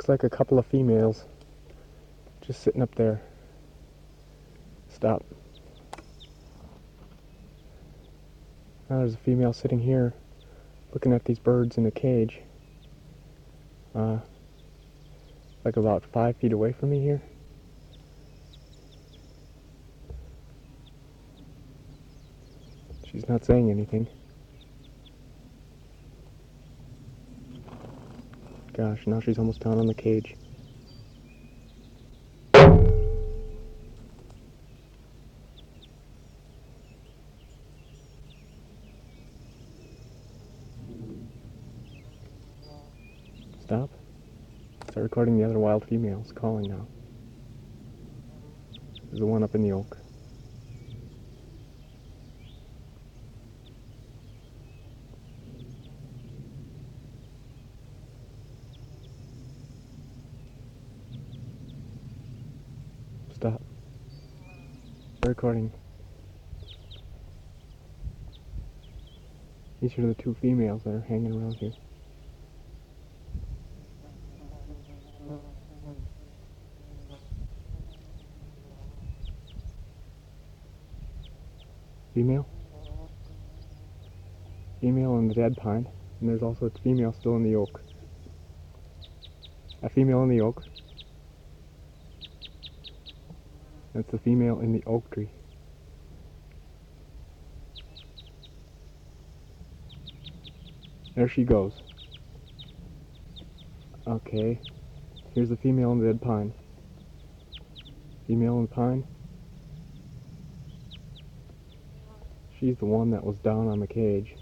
Looks like a couple of females just sitting up there. Stop. Now there's a female sitting here looking at these birds in a cage. Like about 5 feet away from me here. She's not saying anything. Gosh, now she's almost down on the cage. Stop. Start recording the other wild females calling now. There's the one up in the oak. Stop. Start recording. These are the two females that are hanging around here. Female? Female in the dead pine, and there's also a female still in the oak. A female in the oak. That's the female in the oak tree. There she goes. Okay, here's the female in the dead pine. Female in the pine. She's the one that was down on the cage.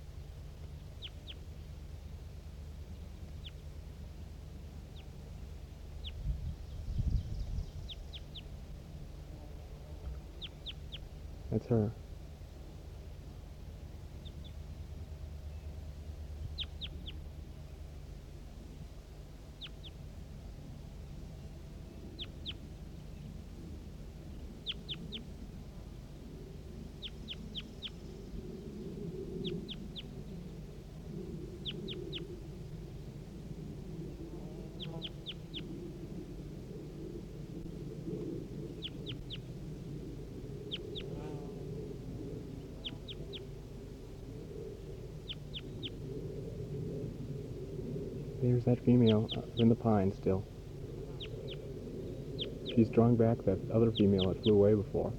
That's her. There's that female in the pine still. She's drawing back that other female that flew away before.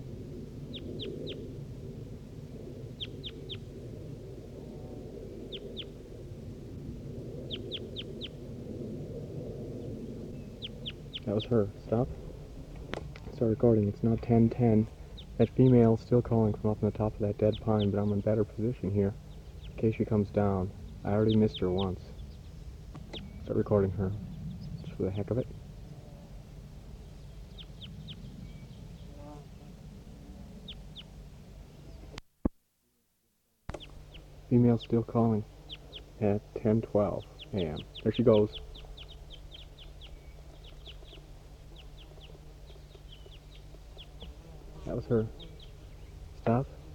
That was her. Stop. Start recording. It's now 10:10. That female's still calling from up on the top of that dead pine, but I'm in better position here in case she comes down. I already missed her once. Start recording her, just for the heck of it. Female's still calling at 10:12 a.m. There she goes. That was her. Stop.